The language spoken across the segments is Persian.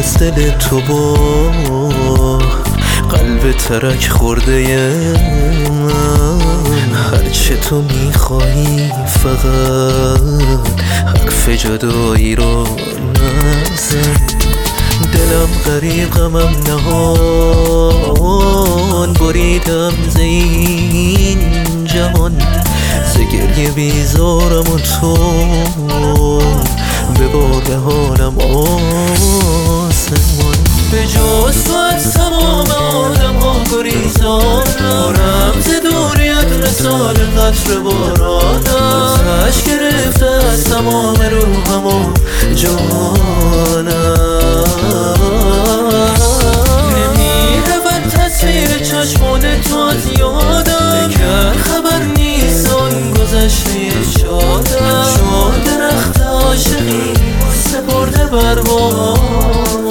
از دل تو با قلب ترک خورده من. هرچه تو میخوایی فقط حرف جدایی رو نزن. دلم غریب غمم نهان، بریدم ز این جهان، ز گریه بیزارم و تو ببار به حالم آسمان. به جز تو از تمام آدم ها گریزانم، ز دوریت مثال قطر بارانم. آتش گرفته از تمام روحم و جانم. نمیرود تصویر چشمان تو از یادم، دیگر خبر نیست آن گذشته شادم. چون درخت عاشقی سپرده بر بام.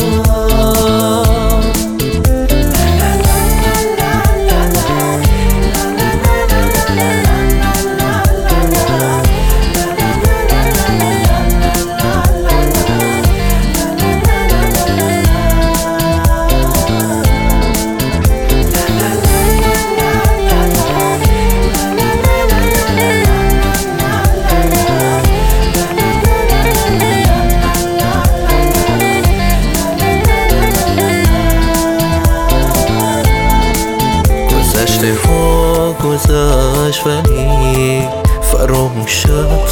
گذشت ولی فراموشت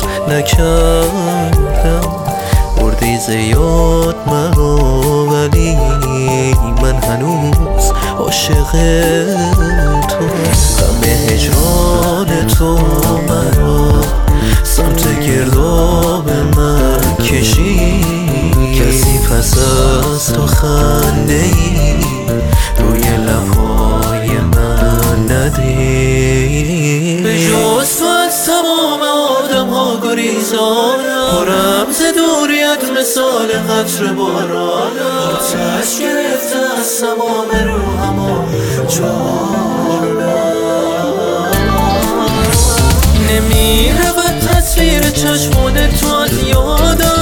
نکردم. بردی زیاد مرا ولی من هنوز عاشق تو. غم هجران تو مرا سمت گرداب من کشید. کسی پس از تو خنده ای روی لبهای من ندید. به جز تو از تمام آدم ها گریزانم، پرم ز دوریت مثال قطر بارانم. آتش گرفته از تمام روحم و جانم. نمیرود تصویر چشمان تو از یادم،